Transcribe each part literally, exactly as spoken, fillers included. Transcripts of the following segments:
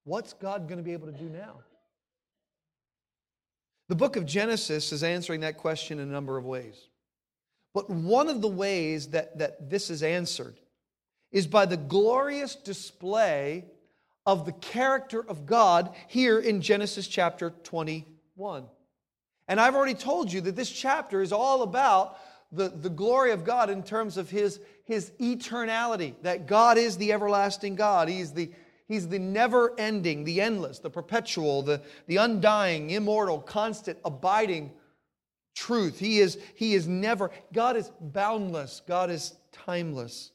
What's God going to be able to do now? The book of Genesis is answering that question in a number of ways. But one of the ways that, that this is answered is by the glorious display of the character of God here in Genesis chapter twenty-one. And I've already told you that this chapter is all about the, the glory of God in terms of His, His eternality, that God is the everlasting God. He's the He's the never-ending, the endless, the perpetual, the, the undying, immortal, constant, abiding truth. He is, he is never, God is boundless. God is timeless.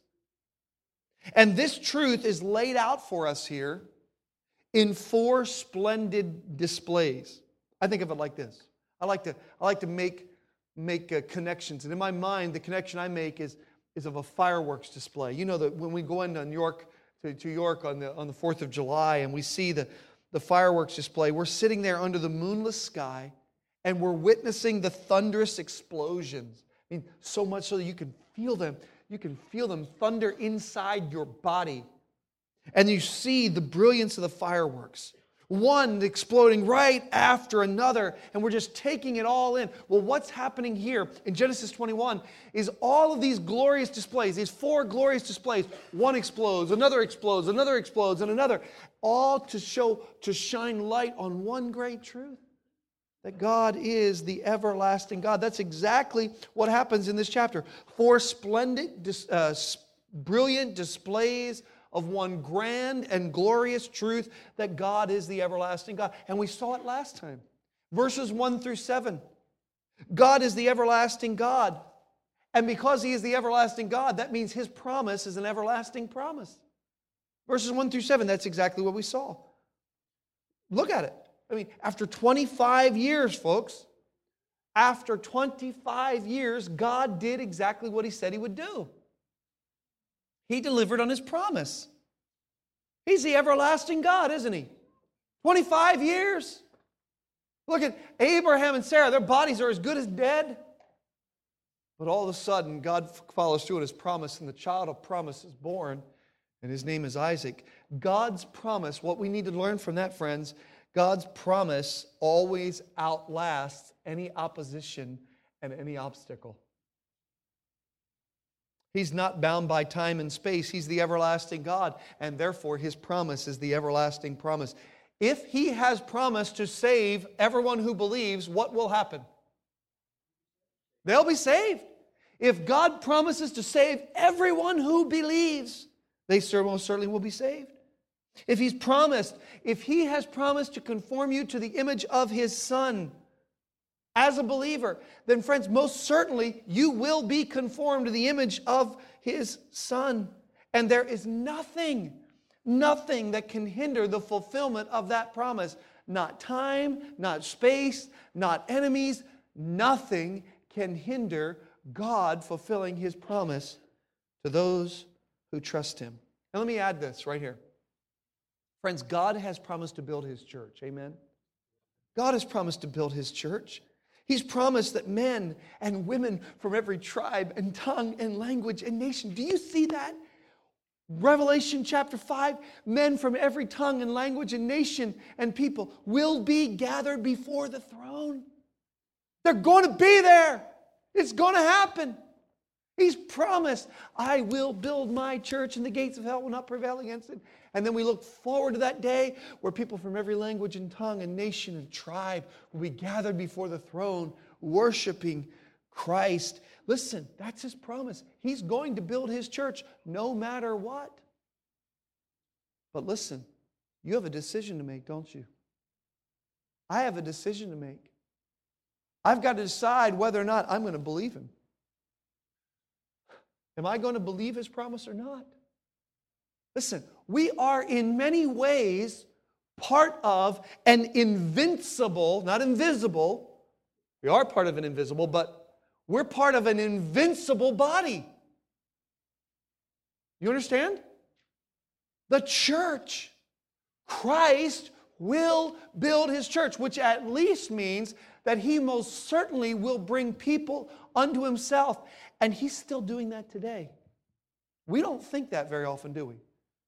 And this truth is laid out for us here in four splendid displays. I think of it like this. I like to, I like to make, make uh, connections. And in my mind, the connection I make is, is of a fireworks display. You know that when we go into New York, To, to York on the on the fourth of July, and we see the, the fireworks display. We're sitting there under the moonless sky, and we're witnessing the thunderous explosions. I mean, so much so that you can feel them. You can feel them thunder inside your body. And you see the brilliance of the fireworks. One exploding right after another, and we're just taking it all in. Well, what's happening here in Genesis twenty-one is all of these glorious displays, these four glorious displays. One explodes, another explodes, another explodes, and another, all to show, to shine light on one great truth, that God is the everlasting God. That's exactly what happens in this chapter. Four splendid, uh, brilliant displays of one grand and glorious truth, that God is the everlasting God. And we saw it last time. Verses one through seven. God is the everlasting God. And because He is the everlasting God, that means His promise is an everlasting promise. Verses one through seven, that's exactly what we saw. Look at it. I mean, after twenty-five years, folks, after twenty-five years, God did exactly what He said He would do. He delivered on His promise. He's the everlasting God, isn't He? twenty-five years. Look at Abraham and Sarah. Their bodies are as good as dead. But all of a sudden, God follows through on His promise, and the child of promise is born, and his name is Isaac. God's promise, what we need to learn from that, friends, God's promise always outlasts any opposition and any obstacle. He's not bound by time and space. He's the everlasting God, and therefore His promise is the everlasting promise. If He has promised to save everyone who believes, what will happen? They'll be saved. If God promises to save everyone who believes, they most certainly will be saved. If He's promised, if He has promised to conform you to the image of His Son, as a believer, then friends, most certainly you will be conformed to the image of His Son. And there is nothing, nothing that can hinder the fulfillment of that promise. Not time, not space, not enemies. Nothing can hinder God fulfilling His promise to those who trust Him. Now let me add this right here. Friends, God has promised to build His church. Amen? God has promised to build His church. He's promised that men and women from every tribe and tongue and language and nation. Do you see that? Revelation chapter five, men from every tongue and language and nation and people will be gathered before the throne. They're going to be there. It's going to happen. He's promised, I will build my church and the gates of hell will not prevail against it. And then we look forward to that day where people from every language and tongue and nation and tribe will be gathered before the throne, worshiping Christ. Listen, that's His promise. He's going to build His church no matter what. But listen, you have a decision to make, don't you? I have a decision to make. I've got to decide whether or not I'm going to believe Him. Am I going to believe His promise or not? Listen, we are in many ways part of an invincible, not invisible, we are part of an invisible, but we're part of an invincible body. You understand? The church. Christ will build His church, which at least means that He most certainly will bring people unto Himself. And He's still doing that today. We don't think that very often, do we?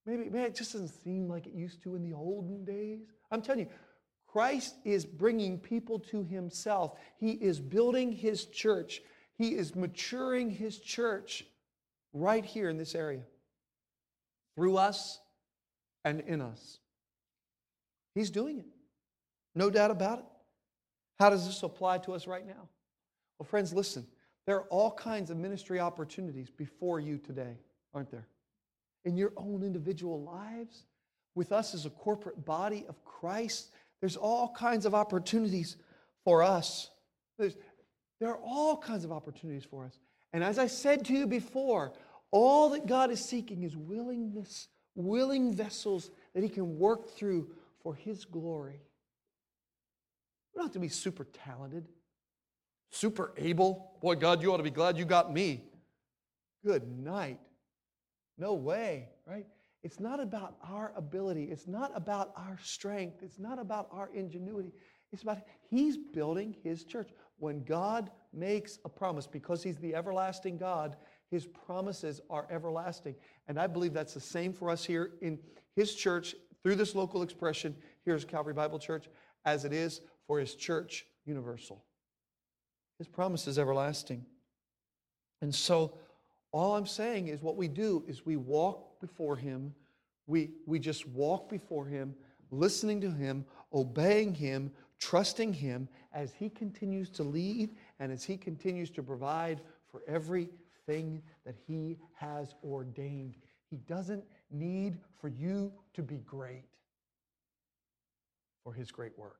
Maybe, man, it just doesn't seem like it used to in the olden days. I'm telling you, Christ is bringing people to himself. He is building his church. He is maturing his church right here in this area, through us and in us. He's doing it. No doubt about it. How does this apply to us right now? Well, friends, listen. There are all kinds of ministry opportunities before you today, aren't there? In your own individual lives, with us as a corporate body of Christ, there's all kinds of opportunities for us. There's, there are all kinds of opportunities for us. And as I said to you before, all that God is seeking is willingness, willing vessels that he can work through for his glory. We don't have to be super talented, super able. Boy, God, you ought to be glad you got me. Good night. No way, right? It's not about our ability. It's not about our strength. It's not about our ingenuity. It's about he's building his church. When God makes a promise, because he's the everlasting God, his promises are everlasting. And I believe that's the same for us here in his church, through this local expression, here's Calvary Bible Church, as it is for his church universal. His promise is everlasting. And so all I'm saying is what we do is we walk before him. We, we just walk before him, listening to him, obeying him, trusting him as he continues to lead and as he continues to provide for everything that he has ordained. He doesn't need for you to be great for his great work.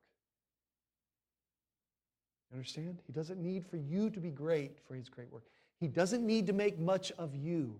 Understand? He doesn't need for you to be great for his great work. He doesn't need to make much of you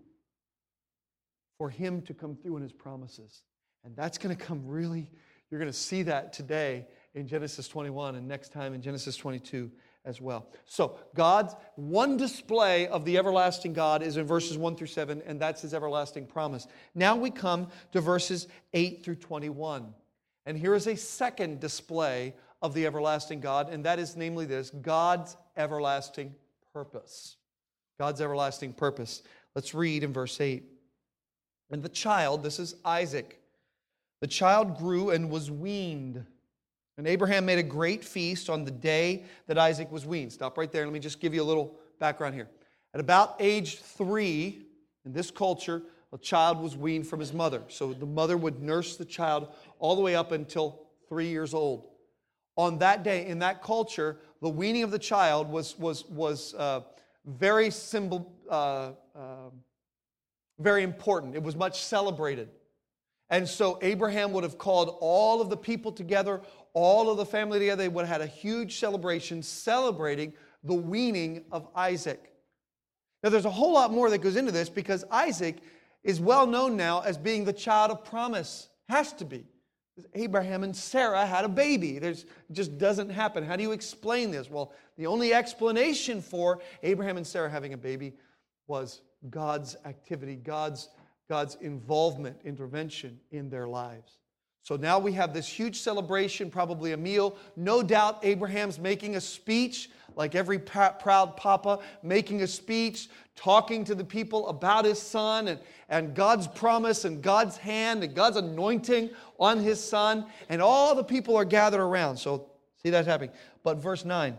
for him to come through in his promises. And that's going to come really, you're going to see that today in Genesis twenty-one and next time in Genesis twenty-two as well. So God's one display of the everlasting God is in verses one through seven, and that's his everlasting promise. Now we come to verses eight through twenty-one. And here is a second display of the everlasting God, and that is namely this, God's everlasting purpose. God's everlasting purpose. Let's read in verse eight. And the child, this is Isaac, the child grew and was weaned. And Abraham made a great feast on the day that Isaac was weaned. Stop right there. Let me just give you a little background here. At about age three, in this culture, a child was weaned from his mother. So the mother would nurse the child all the way up until three years old. On that day, in that culture, the weaning of the child was, was, was uh, very symbol, uh, uh, very important. It was much celebrated. And so Abraham would have called all of the people together, all of the family together. They would have had a huge celebration celebrating the weaning of Isaac. Now, there's a whole lot more that goes into this because Isaac is well known now as being the child of promise. Has to be. Abraham and Sarah had a baby. There's, it just doesn't happen. How do you explain this? Well, the only explanation for Abraham and Sarah having a baby was God's activity, God's, God's involvement, intervention in their lives. So now we have this huge celebration, probably a meal. No doubt Abraham's making a speech, like every proud papa, making a speech, talking to the people about his son and, and God's promise and God's hand and God's anointing on his son. And all the people are gathered around. So see that happening. But verse nine,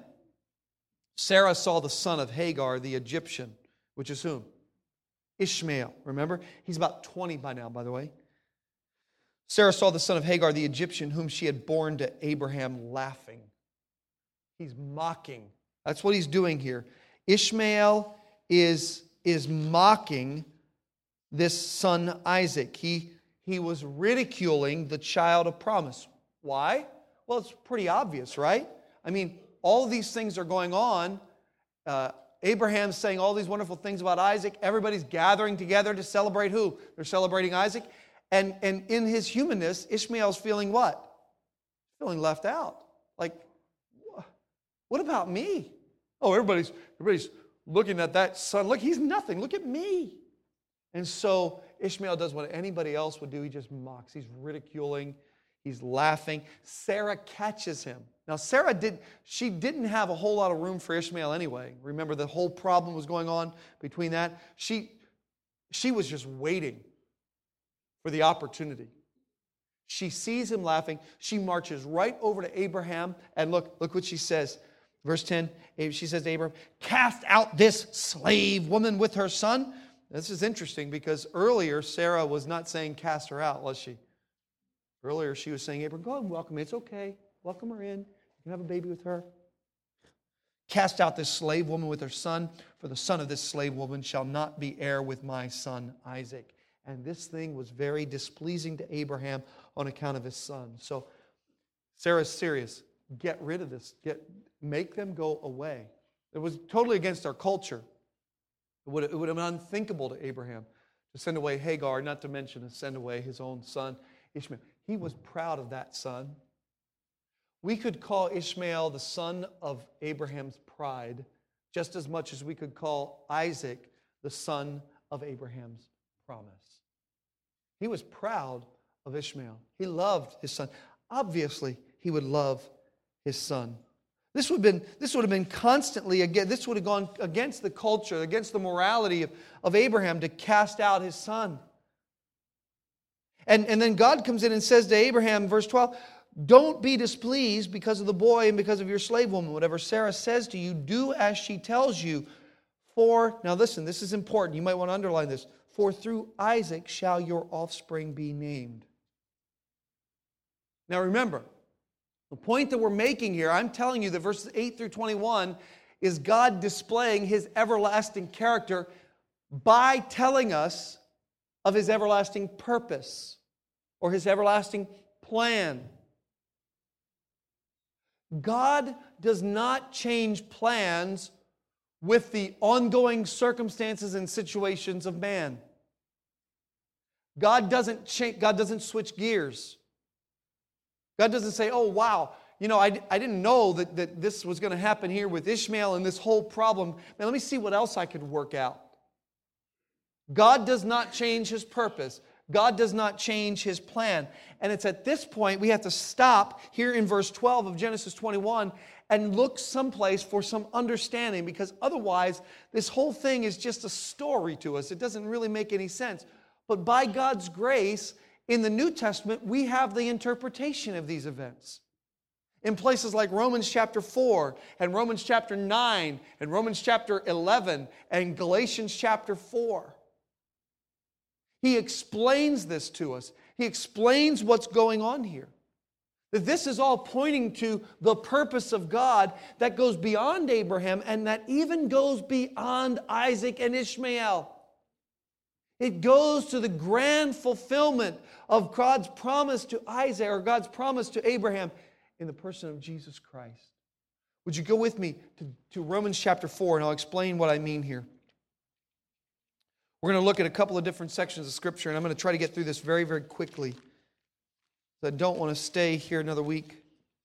Sarah saw the son of Hagar, the Egyptian, which is whom? Ishmael. Remember? He's about twenty by now, by the way. Sarah saw the son of Hagar, the Egyptian, whom she had borne to Abraham, laughing. He's mocking. That's what he's doing here. Ishmael is, is mocking this son Isaac. He, he was ridiculing the child of promise. Why? Well, it's pretty obvious, right? I mean, all of these things are going on. Uh, Abraham's saying all these wonderful things about Isaac. Everybody's gathering together to celebrate who? They're celebrating Isaac. And, and in his humanness, Ishmael's feeling what? Feeling left out. Like, what about me? Oh, everybody's, everybody's looking at that son. Look, he's nothing. Look at me. And so Ishmael does what anybody else would do. He just mocks. He's ridiculing. He's laughing. Sarah catches him. Now, Sarah did, she didn't have a whole lot of room for Ishmael anyway. Remember, the whole problem was going on between that. She, she was just waiting for the opportunity. She sees him laughing. She marches right over to Abraham. And look, look what she says. Verse ten, she says to Abraham, cast out this slave woman with her son. This is interesting because earlier Sarah was not saying cast her out, was she? Earlier she was saying, Abraham, go and welcome me. It's okay. Welcome her in. You can have a baby with her. Cast out this slave woman with her son, for the son of this slave woman shall not be heir with my son Isaac. And this thing was very displeasing to Abraham on account of his son. So Sarah's serious. Get rid of this. Get, make them go away. It was totally against our culture. It would, it would have been unthinkable to Abraham to send away Hagar, not to mention to send away his own son, Ishmael. He was proud of that son. We could call Ishmael the son of Abraham's pride just as much as we could call Isaac the son of Abraham's promise. He was proud of Ishmael. He loved his son. Obviously, he would love his son. This would have been, this would have been constantly, again, this would have gone against the culture, against the morality of, of Abraham to cast out his son. And, and then God comes in and says to Abraham, verse twelve, don't be displeased because of the boy and because of your slave woman. Whatever Sarah says to you, do as she tells you. For, now listen, this is important. You might want to underline this. For through Isaac shall your offspring be named. Now remember, the point that we're making here, I'm telling you that verses eight through twenty-one is God displaying His everlasting character by telling us of His everlasting purpose or His everlasting plan. God does not change plans with the ongoing circumstances and situations of man. God doesn't change, God doesn't switch gears. God doesn't say, oh, wow, you know, I, I didn't know that, that this was going to happen here with Ishmael and this whole problem. Man, let me see what else I could work out. God does not change His purpose. God does not change His plan. And it's at this point we have to stop here in verse twelve of Genesis twenty-one and look someplace for some understanding, because otherwise this whole thing is just a story to us. It doesn't really make any sense. But by God's grace, in the New Testament, we have the interpretation of these events. In places like Romans chapter four and Romans chapter nine and Romans chapter eleven and Galatians chapter four. He explains this to us. He explains what's going on here. That this is all pointing to the purpose of God that goes beyond Abraham and that even goes beyond Isaac and Ishmael. It goes to the grand fulfillment of God's promise to Isaac, or God's promise to Abraham in the person of Jesus Christ. Would you go with me to, to Romans chapter four, and I'll explain what I mean here. We're going to look at a couple of different sections of Scripture, and I'm going to try to get through this very, very quickly. I don't want to stay here another week.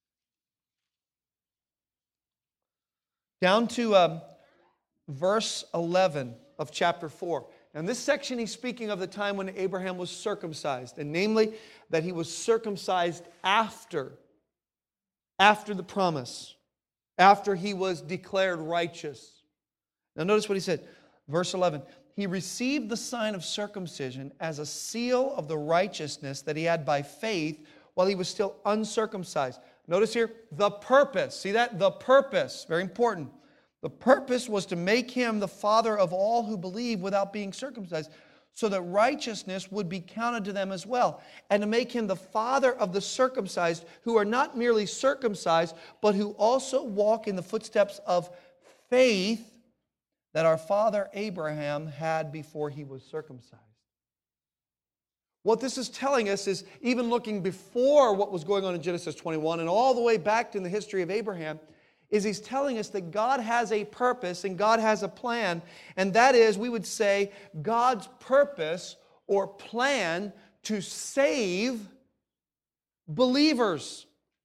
Down to um, verse eleven of chapter four. Now in this section he's speaking of the time when Abraham was circumcised, and namely that he was circumcised after, after the promise, after he was declared righteous. Now notice what he said, verse eleven. He received the sign of circumcision as a seal of the righteousness that he had by faith while he was still uncircumcised. Notice here, the purpose. See that? The purpose. Very important. The purpose was to make him the father of all who believe without being circumcised, so that righteousness would be counted to them as well, and to make him the father of the circumcised, who are not merely circumcised, but who also walk in the footsteps of faith that our father Abraham had before he was circumcised. What this is telling us is, even looking before what was going on in Genesis twenty-one and all the way back in the history of Abraham, is he's telling us that God has a purpose and God has a plan, and that is, we would say, God's purpose or plan to save believers.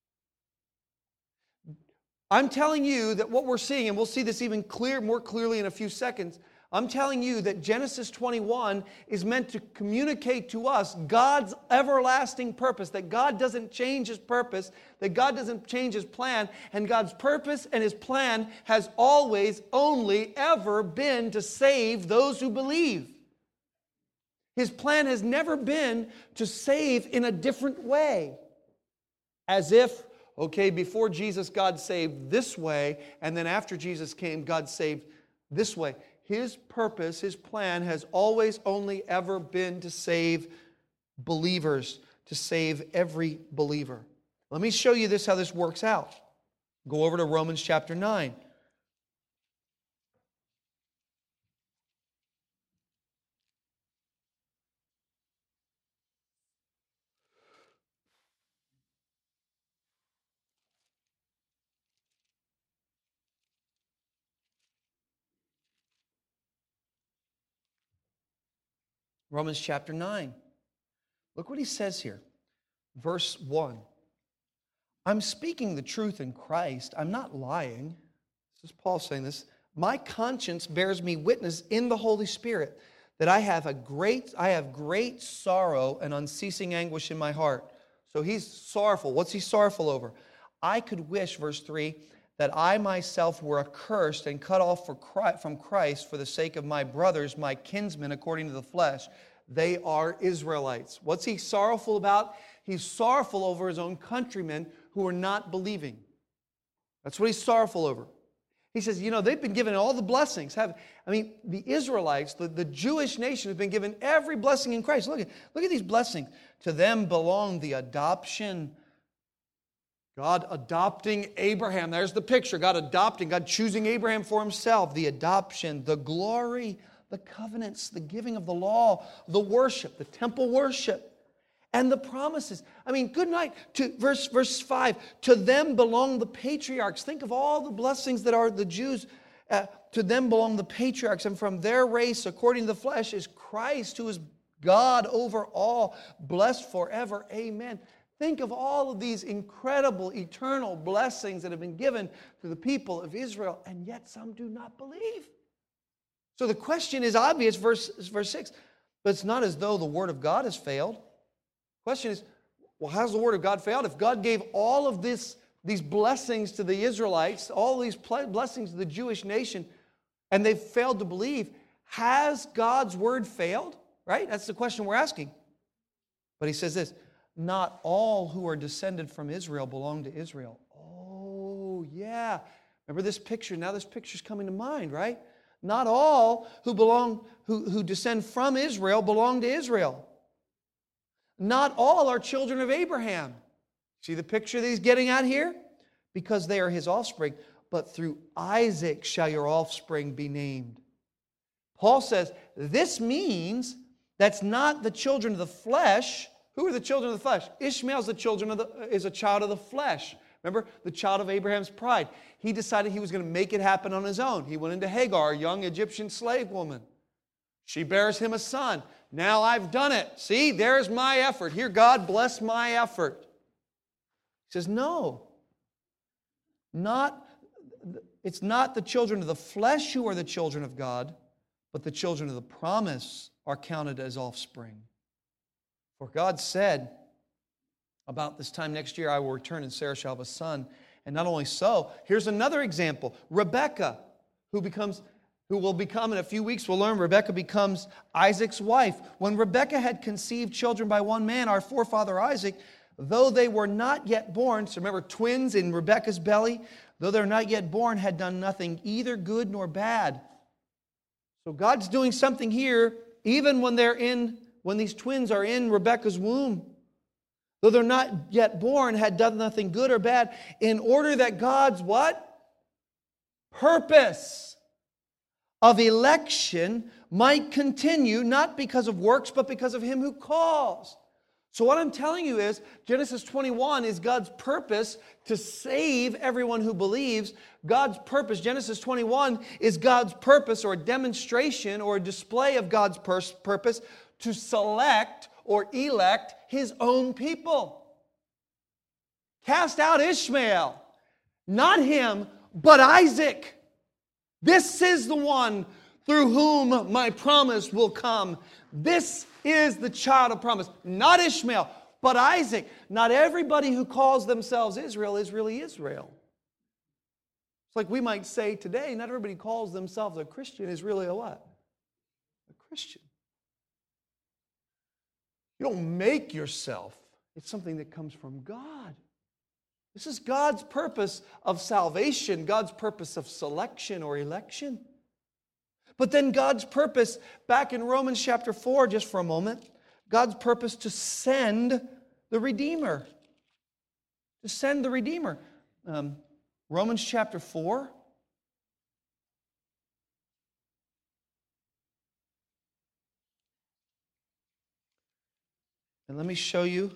I'm telling you that what we're seeing, and we'll see this even clear, more clearly in a few seconds, I'm telling you that Genesis twenty-one is meant to communicate to us God's everlasting purpose, that God doesn't change His purpose, that God doesn't change His plan, and God's purpose and His plan has always, only, ever been to save those who believe. His plan has never been to save in a different way. As if, okay, before Jesus, God saved this way, and then after Jesus came, God saved this way. His purpose, His plan has always only ever been to save believers, to save every believer. Let me show you this, how this works out. Go over to Romans chapter nine. Romans chapter nine. Look what he says here. Verse one. I'm speaking the truth in Christ. I'm not lying. This is Paul saying this. My conscience bears me witness in the Holy Spirit that I have a great, I have great sorrow and unceasing anguish in my heart. So he's sorrowful. What's he sorrowful over? I could wish, verse three, that I myself were accursed and cut off for Christ, from Christ for the sake of my brothers, my kinsmen according to the flesh. They are Israelites. What's he sorrowful about? He's sorrowful over his own countrymen who are not believing. That's what he's sorrowful over. He says, you know, they've been given all the blessings. Have, I mean, the Israelites, the, the Jewish nation, has been given every blessing in Christ. Look at, look at these blessings. To them belong the adoption. God adopting Abraham. There's the picture. God adopting, God choosing Abraham for Himself. The adoption, the glory, the covenants, the giving of the law, the worship, the temple worship, and the promises. I mean, good night. To verse, verse five, to them belong the patriarchs. Think of all the blessings that are the Jews. Uh, to them belong the patriarchs, and from their race, according to the flesh, is Christ, who is God over all, blessed forever. Amen. Think of all of these incredible, eternal blessings that have been given to the people of Israel, and yet some do not believe. So the question is obvious, verse, verse six, but it's not as though the Word of God has failed. The question is, well, how's the Word of God failed? If God gave all of this, these blessings to the Israelites, all these blessings to the Jewish nation, and they've failed to believe, has God's Word failed? Right? That's the question we're asking. But he says this, not all who are descended from Israel belong to Israel. Oh, yeah. Remember this picture? Now this picture's coming to mind, right? Not all who belong, who, who descend from Israel belong to Israel. Not all are children of Abraham. See the picture that he's getting at here? Because they are his offspring. But through Isaac shall your offspring be named. Paul says, this means that's not the children of the flesh. Who are the children of the flesh? Ishmael's the children of the, is a child of the flesh. Remember, the child of Abraham's pride. He decided he was going to make it happen on his own. He went into Hagar, a young Egyptian slave woman. She bears him a son. Now I've done it. See, there's my effort. Here, God bless my effort. He says, no. Not, it's not the children of the flesh who are the children of God, but the children of the promise are counted as offspring. For God said, about this time next year I will return and Sarah shall have a son. And not only so, here's another example. Rebekah, who becomes, who will become, in a few weeks we'll learn, Rebekah becomes Isaac's wife. When Rebekah had conceived children by one man, our forefather Isaac, though they were not yet born, so remember twins in Rebekah's belly, though they're not yet born, had done nothing either good nor bad. So God's doing something here, even when they're in, when these twins are in Rebekah's womb. Though they're not yet born, had done nothing good or bad, in order that God's what? Purpose of election might continue, not because of works, but because of Him who calls. So what I'm telling you is, Genesis twenty-one is God's purpose to save everyone who believes. God's purpose, Genesis twenty-one, is God's purpose or a demonstration or a display of God's pur- purpose to select or elect His own people. Cast out Ishmael. Not him, but Isaac. This is the one through whom my promise will come. This is the child of promise. Not Ishmael, but Isaac. Not everybody who calls themselves Israel is really Israel. It's like we might say today, not everybody who calls themselves a Christian is really a what? A Christian. You don't make yourself. It's something that comes from God. This is God's purpose of salvation, God's purpose of selection or election. But then God's purpose, back in Romans chapter four, just for a moment, God's purpose to send the Redeemer. To send the Redeemer. Um, Romans chapter four. And let me show you.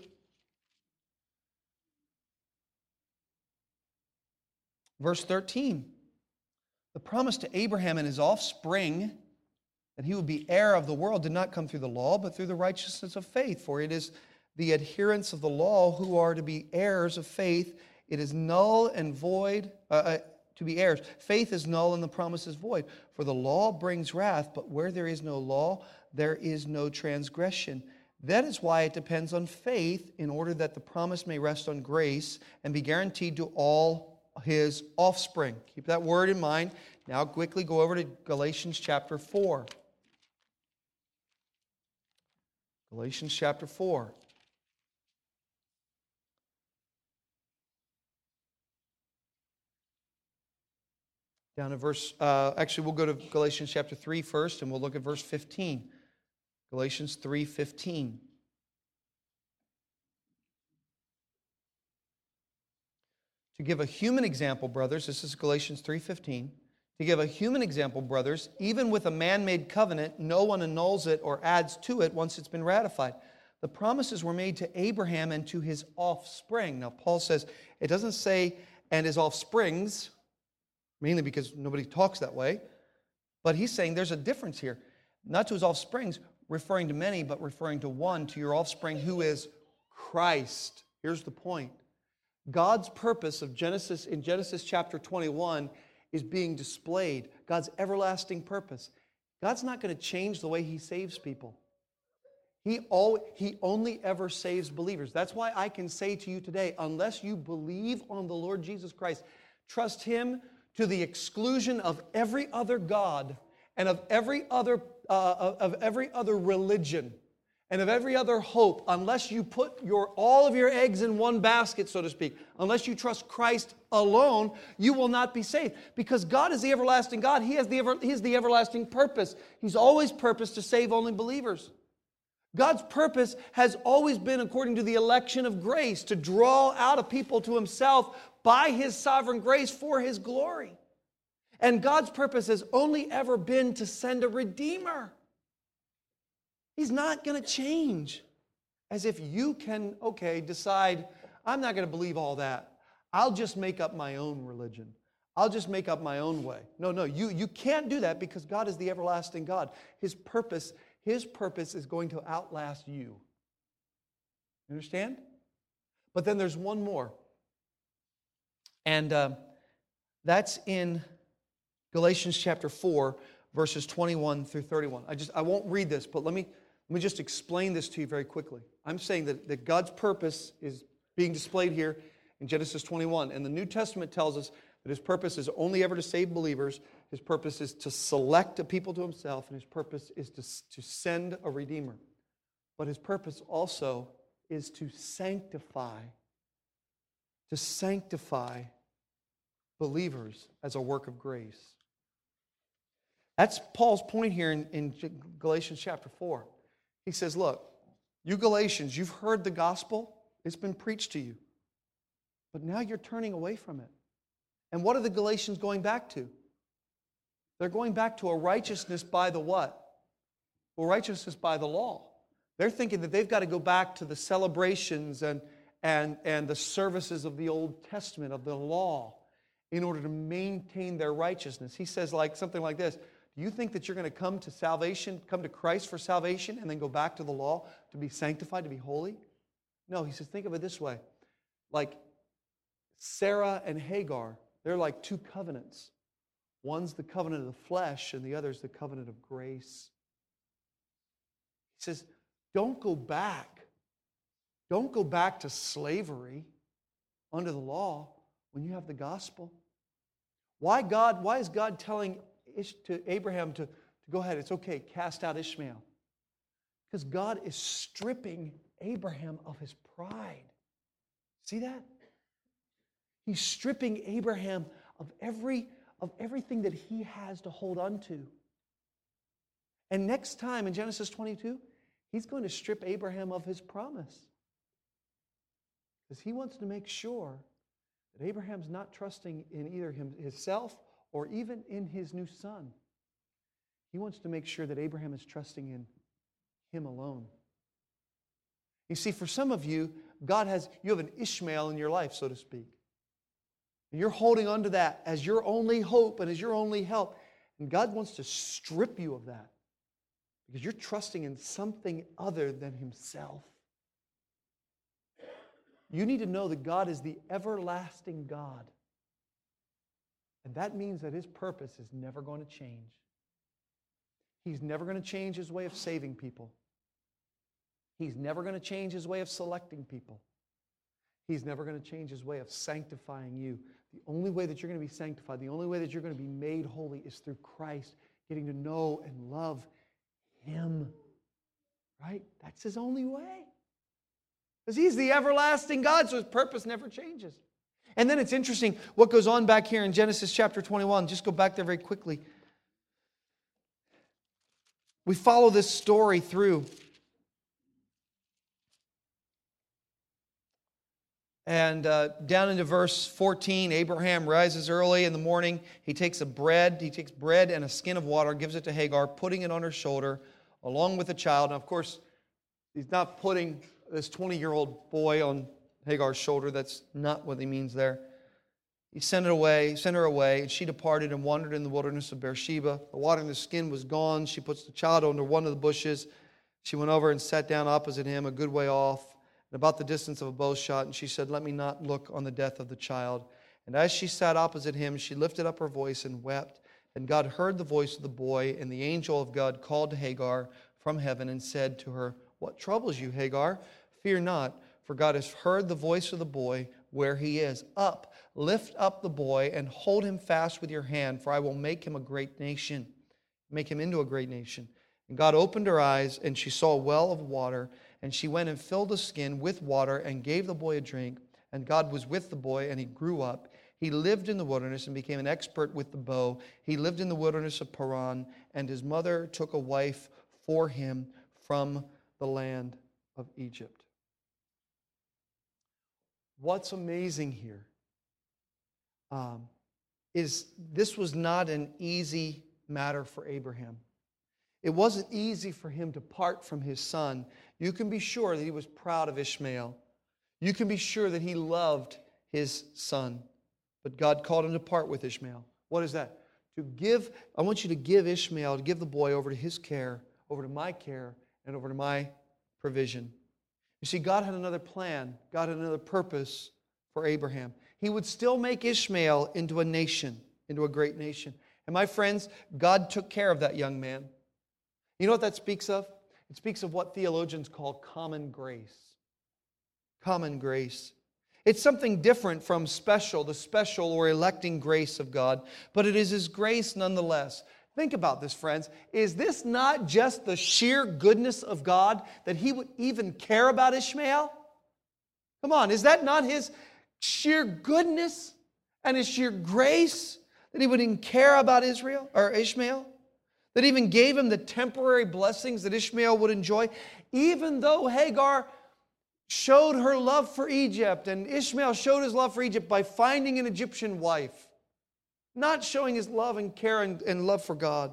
Verse thirteen. The promise to Abraham and his offspring that he would be heir of the world did not come through the law, but through the righteousness of faith. For it is the adherents of the law who are to be heirs of faith. It is null and void, uh, uh, to be heirs. Faith is null and the promise is void. For the law brings wrath, but where there is no law, there is no transgression. That is why it depends on faith, in order that the promise may rest on grace and be guaranteed to all his offspring. Keep that word in mind. Now quickly go over to Galatians chapter four. Galatians chapter four. Down to verse, uh, actually we'll go to Galatians chapter three first, and we'll look at verse fifteen. Galatians three fifteen. To give a human example, brothers, this is Galatians three fifteen. To give a human example, brothers, even with a man-made covenant, no one annuls it or adds to it once it's been ratified. The promises were made to Abraham and to his offspring. Now, Paul says, it doesn't say, and his offsprings, mainly because nobody talks that way, but he's saying there's a difference here. Not to his offsprings, referring to many, but referring to one, to your offspring, who is Christ. Here's the point. God's purpose of Genesis in Genesis chapter twenty-one is being displayed. God's everlasting purpose. God's not going to change the way He saves people. He, all, he only ever saves believers. That's why I can say to you today, unless you believe on the Lord Jesus Christ, trust Him to the exclusion of every other god and of every other uh, of every other religion and of every other hope, unless you put your all of your eggs in one basket, so to speak, unless you trust Christ alone, you will not be saved. Because God is the everlasting God. He has the ever, He has the everlasting purpose. He's always purposed to save only believers. God's purpose has always been according to the election of grace, to draw out a people to Himself by His sovereign grace for His glory. And God's purpose has only ever been to send a Redeemer. He's not going to change. As if you can, okay, decide, I'm not going to believe all that. I'll just make up my own religion. I'll just make up my own way. No, no, you, you can't do that, because God is the everlasting God. His purpose, His purpose is going to outlast you. Understand? But then there's one more. And uh, that's in Galatians chapter four, verses twenty-one through thirty-one. I just I won't read this, but let me let me just explain this to you very quickly. I'm saying that, that God's purpose is being displayed here in Genesis twenty-one. And the New Testament tells us that His purpose is only ever to save believers. His purpose is to select a people to Himself, and His purpose is to, to send a Redeemer. But His purpose also is to sanctify, to sanctify believers as a work of grace. That's Paul's point here in, in Galatians chapter four. He says, look, you Galatians, you've heard the gospel. It's been preached to you. But now you're turning away from it. And what are the Galatians going back to? They're going back to a righteousness by the what? Well, righteousness by the law. They're thinking that they've got to go back to the celebrations and, and, and the services of the Old Testament, of the law, in order to maintain their righteousness. He says like something like this: do you think that you're going to come to salvation, come to Christ for salvation, and then go back to the law to be sanctified, to be holy? No, he says, think of it this way. Like Sarah and Hagar, they're like two covenants. One's the covenant of the flesh, and the other's the covenant of grace. He says, don't go back. Don't go back to slavery under the law when you have the gospel. Why God? Why is God telling Ish, to Abraham to, to go ahead? It's okay, cast out Ishmael. Because God is stripping Abraham of his pride. See that? He's stripping Abraham of every of everything that he has to hold on to. And next time in Genesis twenty-two, he's going to strip Abraham of his promise. Because he wants to make sure that Abraham's not trusting in either him, himself or even in his new son. He wants to make sure that Abraham is trusting in him alone. You see, for some of you, God has, you have an Ishmael in your life, so to speak. And you're holding on to that as your only hope and as your only help. And God wants to strip you of that because you're trusting in something other than himself. You need to know that God is the everlasting God. And that means that his purpose is never going to change. He's never going to change his way of saving people. He's never going to change his way of selecting people. He's never going to change his way of sanctifying you. The only way that you're going to be sanctified, the only way that you're going to be made holy is through Christ, getting to know and love him. Right? That's his only way. Because he's the everlasting God, so his purpose never changes. And then it's interesting what goes on back here in Genesis chapter twenty-one. Just go back there very quickly. We follow this story through. And uh, down into verse fourteen, Abraham rises early in the morning. He takes a bread, he takes bread and a skin of water, gives it to Hagar, putting it on her shoulder, along with the child. Now, of course, he's not putting this twenty-year-old boy on Hagar's shoulder. That's not what he means there. He sent it away, sent her away, and she departed and wandered in the wilderness of Beersheba. The water in the skin was gone. She puts the child under one of the bushes. She went over and sat down opposite him, a good way off, and about the distance of a bow shot. And she said, "Let me not look on the death of the child." And as she sat opposite him, she lifted up her voice and wept. And God heard the voice of the boy, and the angel of God called to Hagar from heaven and said to her, "What troubles you, Hagar? Fear not, for God has heard the voice of the boy where he is. Up, lift up the boy and hold him fast with your hand, for I will make him a great nation, make him into a great nation." And God opened her eyes, and she saw a well of water, and she went and filled the skin with water and gave the boy a drink. And God was with the boy, and he grew up. He lived in the wilderness and became an expert with the bow. He lived in the wilderness of Paran, and his mother took a wife for him from the land of Egypt. What's amazing here um, is this was not an easy matter for Abraham. It wasn't easy for him to part from his son. You can be sure that he was proud of Ishmael. You can be sure that he loved his son. But God called him to part with Ishmael. What is that? To give, I want you to give Ishmael, to give the boy over to his care, over to my care, and over to my provision. You see, God had another plan. God had another purpose for Abraham. He would still make Ishmael into a nation, into a great nation. And my friends, God took care of that young man. You know what that speaks of? It speaks of what theologians call common grace. Common grace. It's something different from special, the special or electing grace of God, but it is His grace nonetheless. Think about this, friends. Is this not just the sheer goodness of God that He would even care about Ishmael? Come on, is that not His sheer goodness and His sheer grace that He would even care about Israel or Ishmael? That even gave him the temporary blessings that Ishmael would enjoy, even though Hagar showed her love for Egypt and Ishmael showed his love for Egypt by finding an Egyptian wife, not showing his love and care and, and love for God.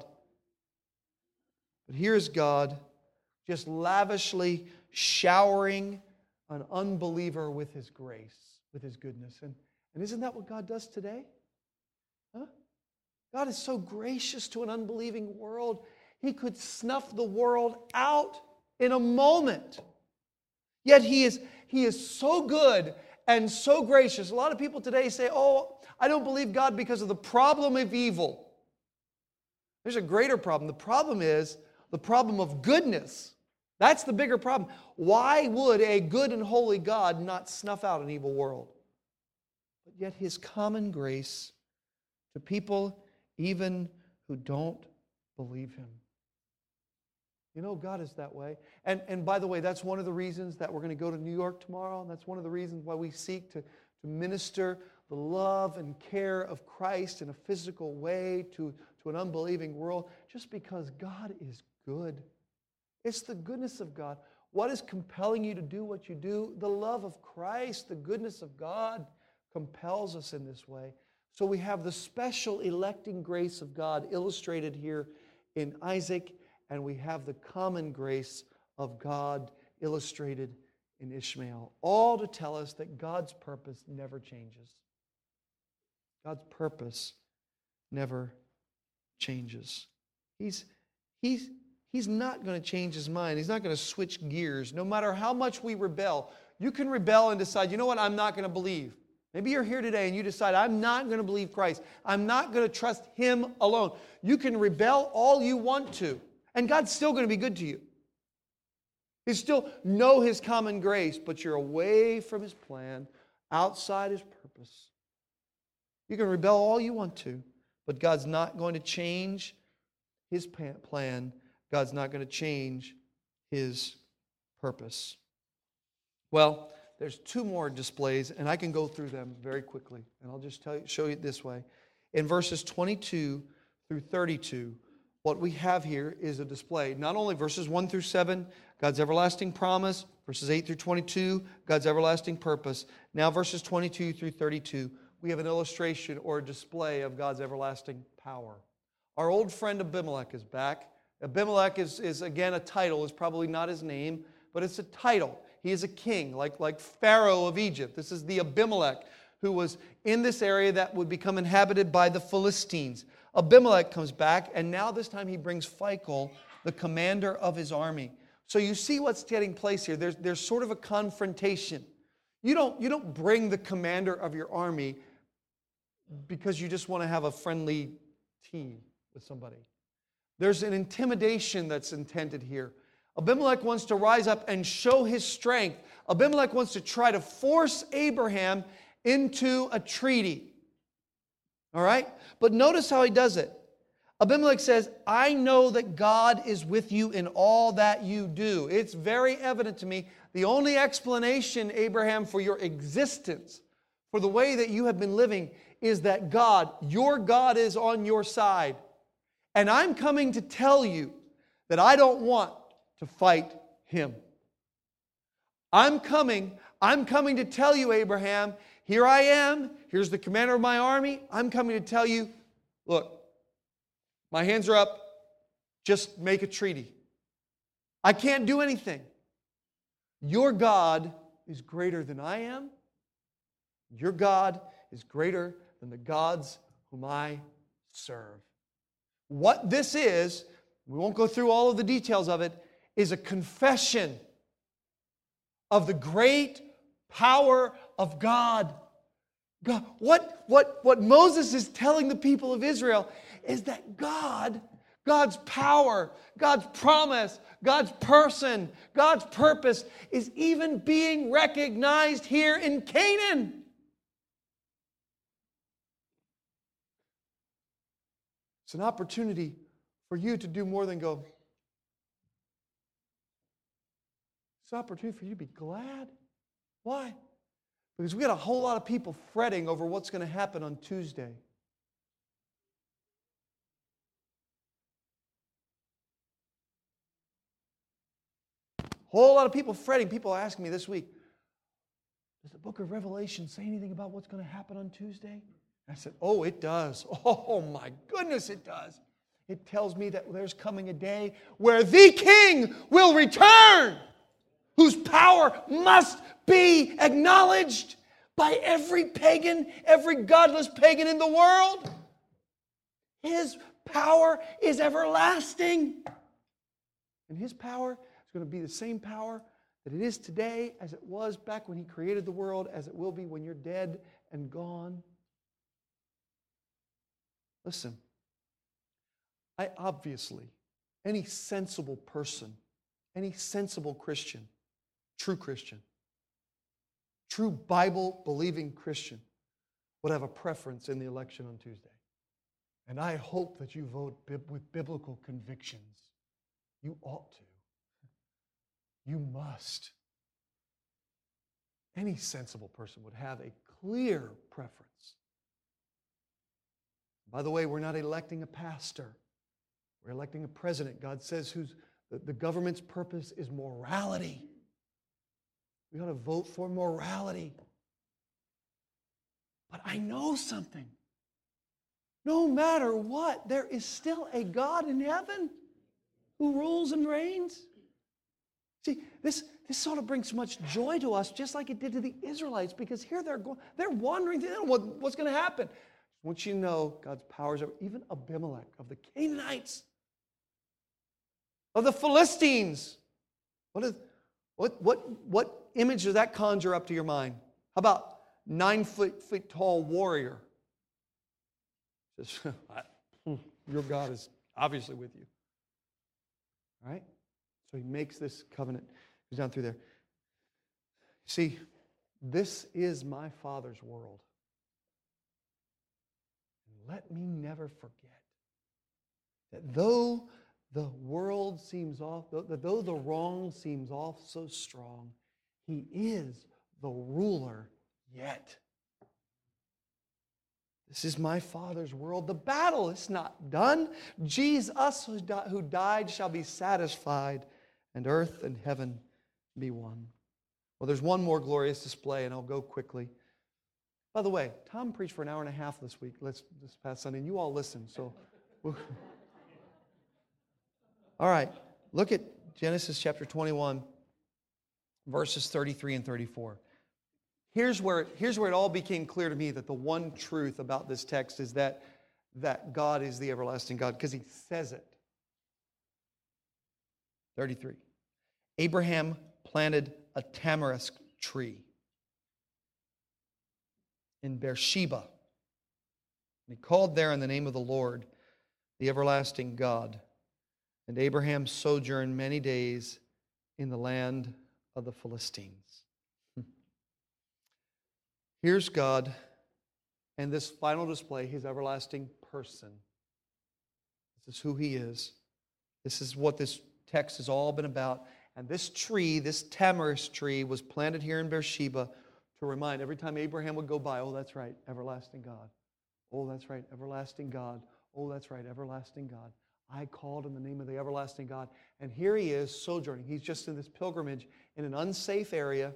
But here's God just lavishly showering an unbeliever with His grace, with His goodness. And, and isn't that what God does today? Huh? God is so gracious to an unbelieving world. He could snuff the world out in a moment. Yet He is, he is so good and so gracious. A lot of people today say, "Oh, I don't believe God because of the problem of evil." There's a greater problem. The problem is the problem of goodness. That's the bigger problem. Why would a good and holy God not snuff out an evil world? But yet His common grace to people even who don't believe Him. You know, God is that way. And, and by the way, that's one of the reasons that we're going to go to New York tomorrow. And that's one of the reasons why we seek to, to minister the love and care of Christ in a physical way to, to an unbelieving world, just because God is good. It's the goodness of God. What is compelling you to do what you do? The love of Christ, the goodness of God compels us in this way. So we have the special electing grace of God illustrated here in Isaac, and we have the common grace of God illustrated in Ishmael. All to tell us that God's purpose never changes. God's purpose never changes. He's, he's, he's not going to change His mind. He's not going to switch gears. No matter how much we rebel, you can rebel and decide, you know what, I'm not going to believe. Maybe you're here today and you decide, I'm not going to believe Christ. I'm not going to trust Him alone. You can rebel all you want to, and God's still going to be good to you. You still know His common grace, but you're away from His plan, outside His purpose. You can rebel all you want to, but God's not going to change His plan. God's not going to change His purpose. Well, there's two more displays, and I can go through them very quickly. And I'll just tell you, show you it this way. In verses twenty-two through thirty-two, what we have here is a display. Not only verses one through seven, God's everlasting promise. Verses eight through twenty-two, God's everlasting purpose. Now verses twenty-two through thirty-two, we have an illustration or a display of God's everlasting power. Our old friend Abimelech is back. Abimelech is, is again, a title. It's probably not his name, but it's a title. He is a king, like, like Pharaoh of Egypt. This is the Abimelech who was in this area that would become inhabited by the Philistines. Abimelech comes back, and now this time he brings Phicol, the commander of his army. So you see what's taking place here. There's, there's sort of a confrontation. You don't, you don't bring the commander of your army because you just want to have a friendly tea with somebody. There's an intimidation that's intended here. Abimelech wants to rise up and show his strength. Abimelech wants to try to force Abraham into a treaty. All right? But notice how he does it. Abimelech says, I know that God is with you in all that you do. It's very evident to me. The only explanation, Abraham, for your existence, for the way that you have been living, is that God, your God, is on your side. And I'm coming to tell you that I don't want to fight him. I'm coming, I'm coming to tell you, Abraham, here I am, here's the commander of my army. I'm coming to tell you, look, my hands are up, just make a treaty. I can't do anything. Your God is greater than I am. Your God is greater than the gods whom I serve. What this is, we won't go through all of the details of it, is a confession of the great power of God. God, what, what, what Moses is telling the people of Israel is that God, God's power, God's promise, God's person, God's purpose is even being recognized here in Canaan. It's an opportunity for you to do more than go. It's an opportunity for you to be glad. Why? Because we got a whole lot of people fretting over what's going to happen on Tuesday. Whole lot of people fretting. People asking me this week, does the book of Revelation say anything about what's going to happen on Tuesday? I said, oh, it does. Oh, my goodness, it does. It tells me that there's coming a day where the King will return, whose power must be acknowledged by every pagan, every godless pagan in the world. His power is everlasting. And His power is going to be the same power that it is today, as it was back when He created the world, as it will be when you're dead and gone. Listen, I obviously, any sensible person, any sensible Christian, true Christian, true Bible-believing Christian would have a preference in the election on Tuesday. And I hope that you vote bib- with biblical convictions. You ought to. You must. Any sensible person would have a clear preference. By the way, we're not electing a pastor. We're electing a president. God says who's, the, the government's purpose is morality. We ought to vote for morality. But I know something. No matter what, there is still a God in heaven who rules and reigns. See, this, this sort of brings so much joy to us, just like it did to the Israelites, because here they're going, they're wondering, they don't know what, what's going to happen. I want you to know God's powers over even Abimelech, of the Canaanites, of the Philistines. What, is, what, what, what image does that conjure up to your mind? How about nine foot, foot tall warrior? Says, your God is obviously with you. All right? So he makes this covenant. Goes down through there. See, this is my Father's world. And let me never forget that though the world seems off, though the wrong seems off so strong, he is the ruler yet. This is my Father's world. The battle is not done. Jesus who died shall be satisfied, and earth and heaven be one. Well, there's one more glorious display, and I'll go quickly. By the way, Tom preached for an hour and a half this week, let's, this past Sunday, and you all listened. So, all right, look at Genesis chapter twenty-one, verses thirty-three and thirty-four. Here's where, here's where it all became clear to me that the one truth about this text is that, that God is the everlasting God, because he says it. thirty-three. Abraham planted a tamarisk tree in Beersheba. And he called there in the name of the Lord, the everlasting God. And Abraham sojourned many days in the land of the Philistines. Here's God, and this final display, his everlasting person. This is who he is. This is what this text has all been about. And this tree, this tamarisk tree, was planted here in Beersheba to remind every time Abraham would go by, oh, that's right, everlasting God. Oh, that's right, everlasting God. Oh, that's right, everlasting God. I called in the name of the everlasting God. And here he is sojourning. He's just in this pilgrimage in an unsafe area.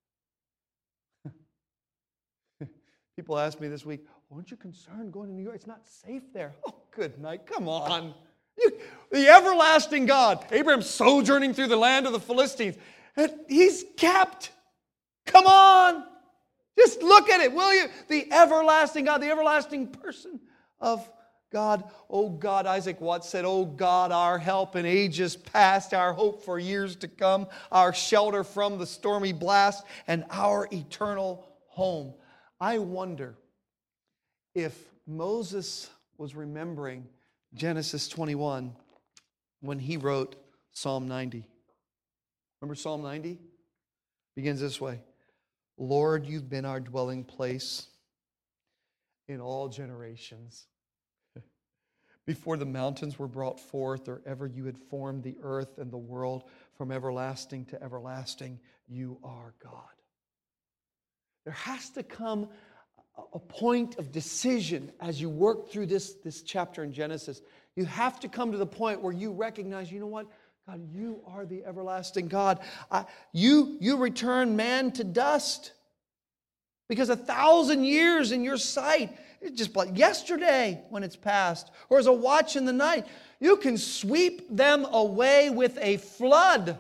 People asked me this week, aren't you concerned going to New York? It's not safe there. Oh, good night. Come on. You, the everlasting God. Abraham's sojourning through the land of the Philistines. And he's kept. Come on. Just look at it, will you? The everlasting God, the everlasting person of God. Oh God, Isaac Watts said, oh God, our help in ages past, our hope for years to come, our shelter from the stormy blast, and our eternal home. I wonder if Moses was remembering Genesis twenty-one when he wrote Psalm ninety. Remember Psalm ninety? Begins this way. Lord, you've been our dwelling place in all generations. Before the mountains were brought forth, or ever you had formed the earth and the world, from everlasting to everlasting, you are God. There has to come a point of decision as you work through this, this chapter in Genesis. You have to come to the point where you recognize, you know what? God, you are the everlasting God. I, you, you return man to dust. Because a thousand years in your sight, it's just like yesterday when it's past, or as a watch in the night. You can sweep them away with a flood.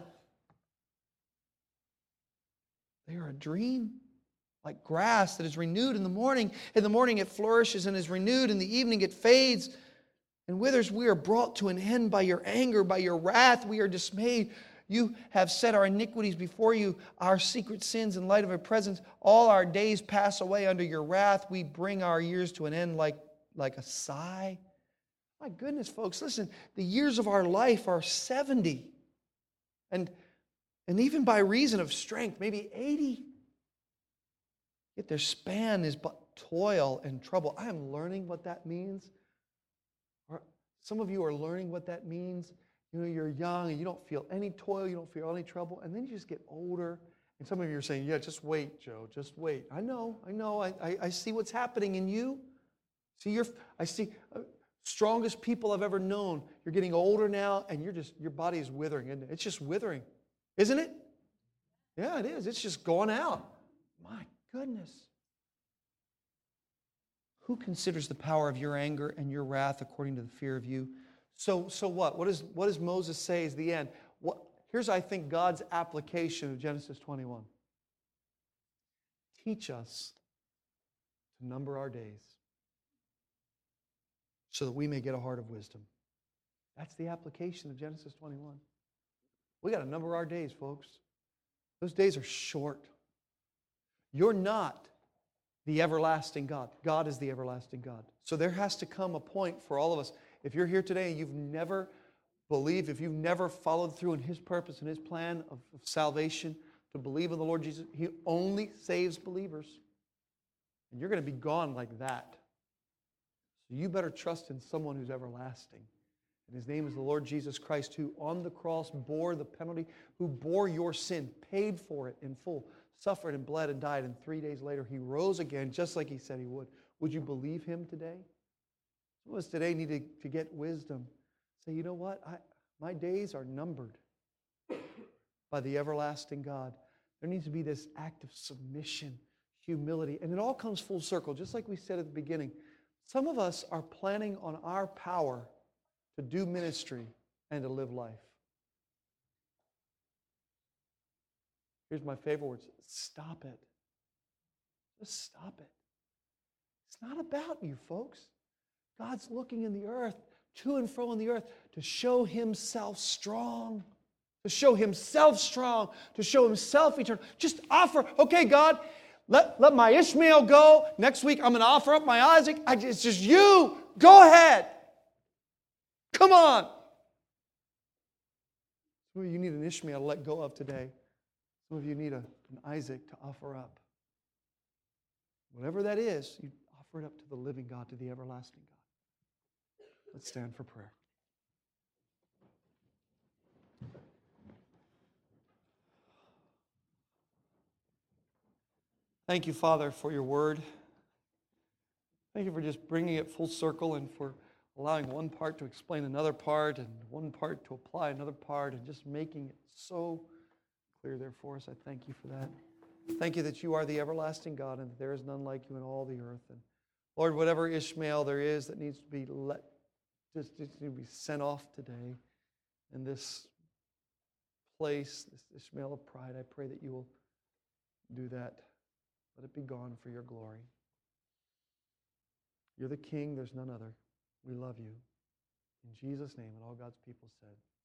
They are a dream. Like grass that is renewed in the morning. In the morning it flourishes and is renewed. In the evening it fades and withers. We are brought to an end by your anger, by your wrath. We are dismayed. You have set our iniquities before you, our secret sins in light of your presence. All our days pass away under your wrath. We bring our years to an end like, like a sigh. My goodness, folks, listen. The years of our life are seventy. And, and even by reason of strength, maybe eighty. Yet their span is but toil and trouble. I am learning what that means. Or some of you are learning what that means. You know, you're young and you don't feel any toil, you don't feel any trouble, and then you just get older. And some of you are saying, yeah, just wait, Joe, just wait. I know, I know, I, I, I see what's happening in you. See, you're, I see uh, strongest people I've ever known. You're getting older now, and you're just, your body is withering, isn't it? It's just withering, isn't it? Yeah, it is. It's just going out. My goodness. Who considers the power of your anger and your wrath according to the fear of you? So, so what? What, is, what does Moses say is the end? What, here's, I think, God's application of Genesis twenty-one. Teach us to number our days so that we may get a heart of wisdom. That's the application of Genesis twenty-one. We got to number our days, folks. Those days are short. You're not the everlasting God. God is the everlasting God. So there has to come a point for all of us. If you're here today and you've never believed, if you've never followed through in His purpose and His plan of, of salvation, to believe in the Lord Jesus, He only saves believers. And you're going to be gone like that. So you better trust in someone who's everlasting. And His name is the Lord Jesus Christ, who on the cross bore the penalty, who bore your sin, paid for it in full, suffered and bled and died, and three days later He rose again, just like He said He would. Would you believe Him today? Some of us today need to, to get wisdom. Say, you know what? I, my days are numbered by the everlasting God. There needs to be this act of submission, humility, and it all comes full circle, just like we said at the beginning. Some of us are planning on our power to do ministry and to live life. Here's my favorite words. Stop it. Just stop it. It's not about you, folks. God's looking in the earth, to and fro in the earth, to show Himself strong. To show Himself strong. To show Himself eternal. Just offer, okay, God, let, let my Ishmael go. Next week, I'm going to offer up my Isaac. I, it's just you. Go ahead. Come on. Some of you need an Ishmael to let go of today. Some of you need a, an Isaac to offer up. Whatever that is, you offer it up to the living God, to the everlasting God. Let's stand for prayer. Thank you, Father, for your word. Thank you for just bringing it full circle and for allowing one part to explain another part and one part to apply another part and just making it so clear there for us. I thank you for that. Thank you that you are the everlasting God and that there is none like you in all the earth. And Lord, whatever Ishmael there is that needs to be let, just needs to be sent off today in this place, this Ishmael of pride, I pray that you will do that. Let it be gone for your glory. You're the King, there's none other. We love you. In Jesus' name, and all God's people said,